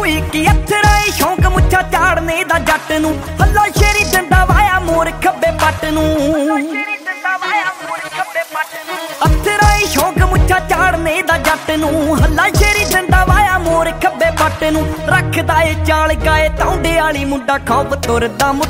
ਹੋਈ ਕਿ ਅਥਰਾ ਈ ਸ਼ੌਂਕ ਮੁੱਛਾਂ ਝਾੜਨੇ ਦਾ ਜੱਟ ਨੂੰ ਹੱਲਾ ਸ਼ੇਰੀ ਦਿੰਦਾ ਵਾਇਆ ਮੋਰ ਖੱਬੇ ਪੱਟ ਨੂੰ ਅਥਰਾ ਈ ਸ਼ੌਂਕ ਮੁੱਛਾਂ ਝਾੜਨੇ ਦਾ ਜੱਟ ਨੂੰ ਹੱਲਾ ਸ਼ੇਰੀ ਦਿੰਦਾ ਵਾਇਆ ਮੋਰ ਖੱਬੇ ਪੱਟ ਨੂੰ ਰੱਖਦਾ ਏ ਚਾਲ ਗਾਏ ਤੌਂਡੇ ਵਾਲੀ ਮੁੰਡਾ ਖੌਫ ਤੁਰਦਾ